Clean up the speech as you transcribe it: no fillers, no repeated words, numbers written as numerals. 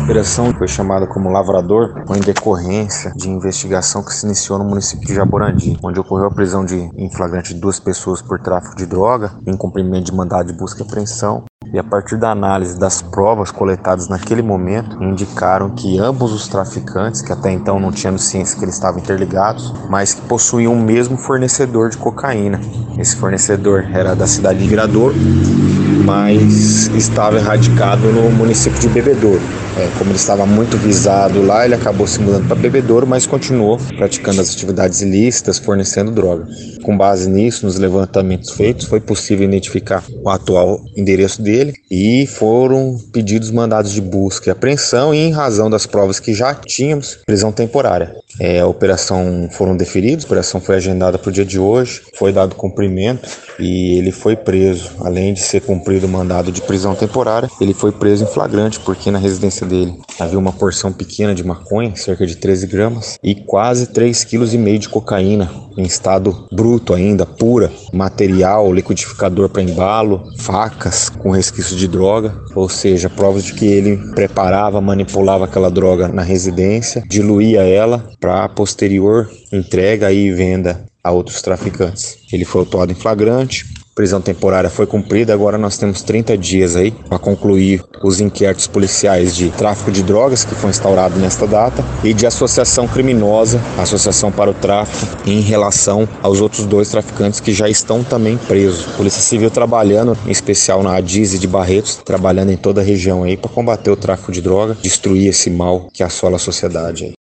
operação foi chamada como Lavrador, em decorrência de investigação que se iniciou no município de Jaborandi, onde ocorreu a prisão em flagrante de 2 pessoas por tráfico de droga, em cumprimento de mandado de busca e apreensão. E a partir da análise das provas coletadas naquele momento, indicaram que ambos os traficantes, que até então não tinham ciência que eles estavam interligados, mas que possuíam o mesmo fornecedor de cocaína. Esse fornecedor era da cidade de Viradouro, mas estava erradicado no município de Bebedouro. Como ele estava muito visado lá, ele acabou se mudando para Bebedouro, mas continuou praticando as atividades ilícitas, fornecendo droga. Com base nisso, nos levantamentos feitos, foi possível identificar o atual endereço dele e foram pedidos mandados de busca e apreensão, e em razão das provas que já tínhamos, prisão temporária. A operação foram deferidos, a operação foi agendada para o dia de hoje, foi dado cumprimento e ele foi preso. Além de ser cumprido o mandado de prisão temporária, ele foi preso em flagrante porque na residência dele havia uma porção pequena de maconha, cerca de 13 gramas, e quase 3,5 kg de cocaína, em estado bruto ainda, pura, material, liquidificador para embalo, facas com resquício de droga, ou seja, provas de que ele preparava, manipulava aquela droga na residência, diluía ela para posterior entrega e venda a outros traficantes. Ele foi autuado em flagrante, prisão temporária foi cumprida, agora nós temos 30 dias aí para concluir os inquéritos policiais de tráfico de drogas que foi instaurado nesta data e de associação criminosa, associação para o tráfico, em relação aos outros 2 traficantes que já estão também presos. Polícia Civil trabalhando, em especial na Adise de Barretos, trabalhando em toda a região aí para combater o tráfico de droga, destruir esse mal que assola a sociedade aí.